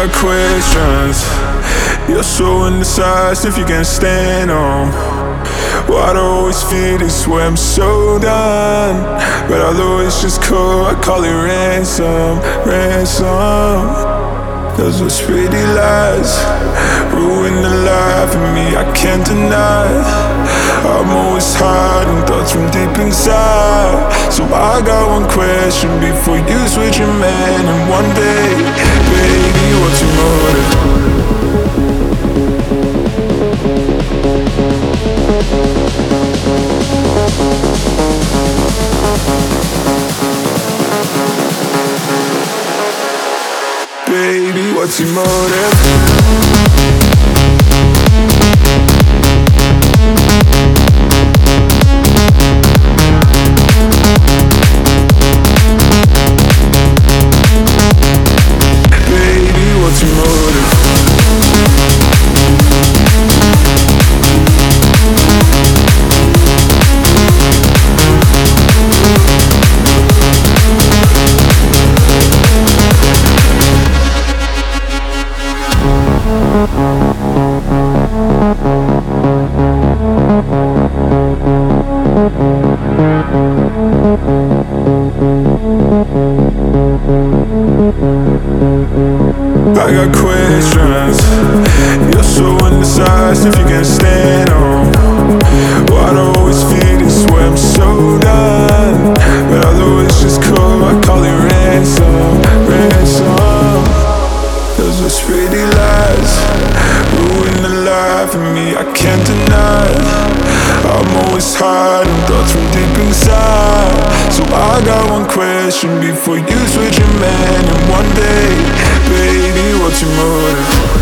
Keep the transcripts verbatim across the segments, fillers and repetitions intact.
got questions. You're so indecisive if you can't stand on. Why'd I always feel this way? I'm so done. But although it's just cool, I call it ransom, ransom. Those were pretty lies, ruin the life of me, I can't deny. I'm always hiding thoughts from deep inside. So I got one question before you switch your man. And one day, baby, what's your motive? Baby, what's your motive? Baby, what's your motive? I got questions. You're so indecisive, you can't stand on. Why'd I always feel this way? I'm so done. But although it's just cool, I call it ransom, ransom. Those are pretty lies, ruin the life of me, I can't deny. I'm always hiding thoughts from deep inside. So I got one question before you switch your man. And one day, baby, what's your motive?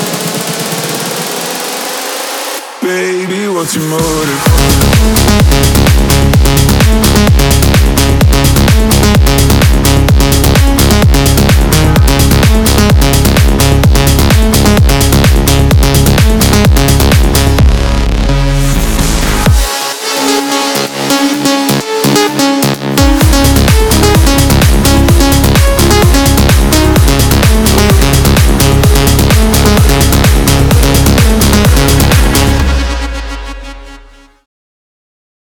Baby, what's your motive?